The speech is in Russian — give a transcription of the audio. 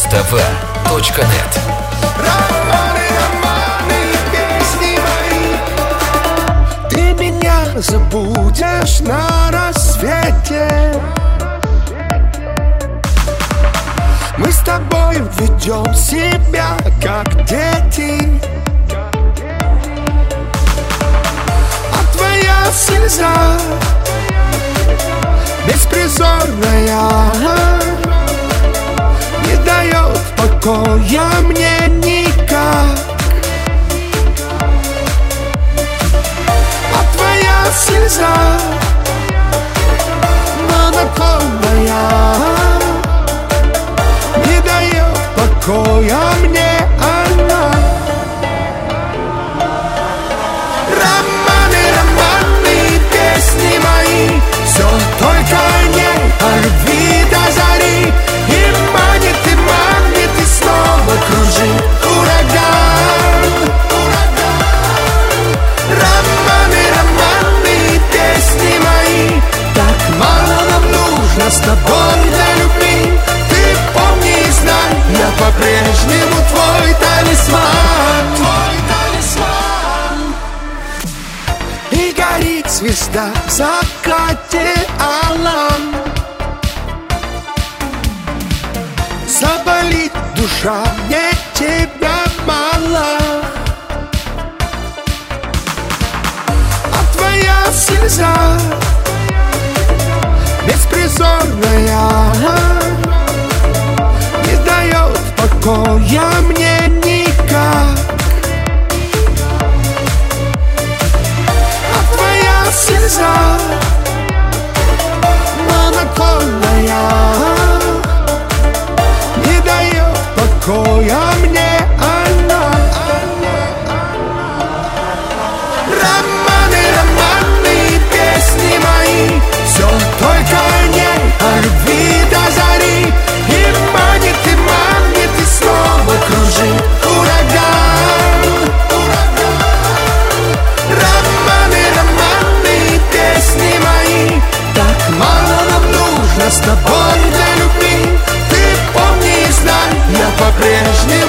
mustava.net. Ты меня забудешь на рассвете. Мы с тобой ведем себя как дети. А твоя слеза беспризорная не дает покоя мне никак. А твоя слеза монотонная не дает покоя мне она. Романы, романы, песни мои, все только не о любви до зари. И снова кружит ураган. Романы, романы, песни мои, так мало нам нужно с тобой для любви. Ты помни и знай, я по-прежнему твой талисман. И горит звезда в закате алом. Заболит душа, мне тебя мало. А твоя слеза беспризорная не дает покоя мне никак. А твоя слеза монотонная не дает покоя мне она. Романы, романы, песни мои, все только не о любви до зари. И снова кружит ураган. Романы, романы, песни мои, так мало нам нужно с тобой для любви. Ты помни и знай, я по-прежнему